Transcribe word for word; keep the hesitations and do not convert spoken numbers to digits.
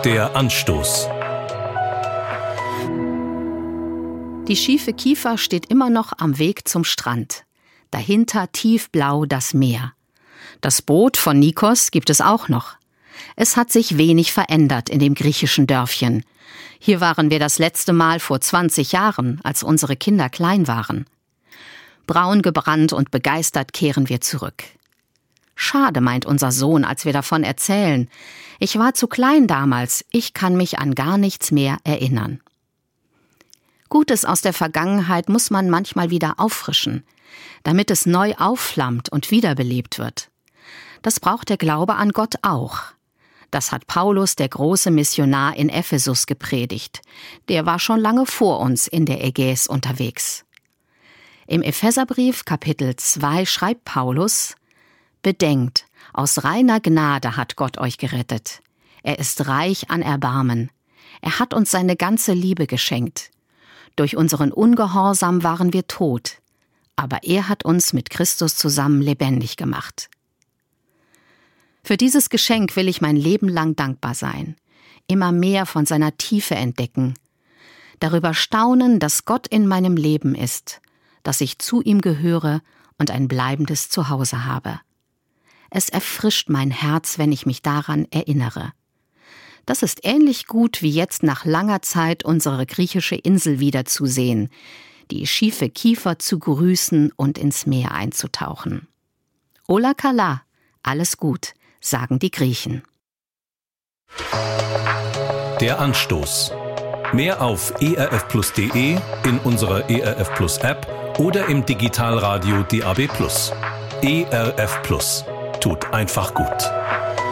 Der Anstoß. Die schiefe Kiefer steht immer noch am Weg zum Strand. Dahinter tiefblau das Meer. Das Boot von Nikos gibt es auch noch. Es hat sich wenig verändert in dem griechischen Dörfchen. Hier waren wir das letzte Mal vor zwanzig Jahren, als unsere Kinder klein waren. Braun gebrannt und begeistert kehren wir zurück. Schade, meint unser Sohn, als wir davon erzählen. Ich war zu klein damals, ich kann mich an gar nichts mehr erinnern. Gutes aus der Vergangenheit muss man manchmal wieder auffrischen, damit es neu aufflammt und wiederbelebt wird. Das braucht der Glaube an Gott auch. Das hat Paulus, der große Missionar in Ephesus, gepredigt. Der war schon lange vor uns in der Ägäis unterwegs. Im Epheserbrief Kapitel zwei schreibt Paulus: Bedenkt, aus reiner Gnade hat Gott euch gerettet. Er ist reich an Erbarmen. Er hat uns seine ganze Liebe geschenkt. Durch unseren Ungehorsam waren wir tot, aber er hat uns mit Christus zusammen lebendig gemacht. Für dieses Geschenk will ich mein Leben lang dankbar sein, immer mehr von seiner Tiefe entdecken, darüber staunen, dass Gott in meinem Leben ist, dass ich zu ihm gehöre und ein bleibendes Zuhause habe. Es erfrischt mein Herz, wenn ich mich daran erinnere. Das ist ähnlich gut wie jetzt nach langer Zeit unsere griechische Insel wiederzusehen, die schiefe Kiefer zu grüßen und ins Meer einzutauchen. Ola kala, alles gut, sagen die Griechen. Der Anstoß. Mehr auf e r f plus punkt de, in unserer E R F Plus App oder im Digitalradio D A B plus. E R F Plus. Tut einfach gut.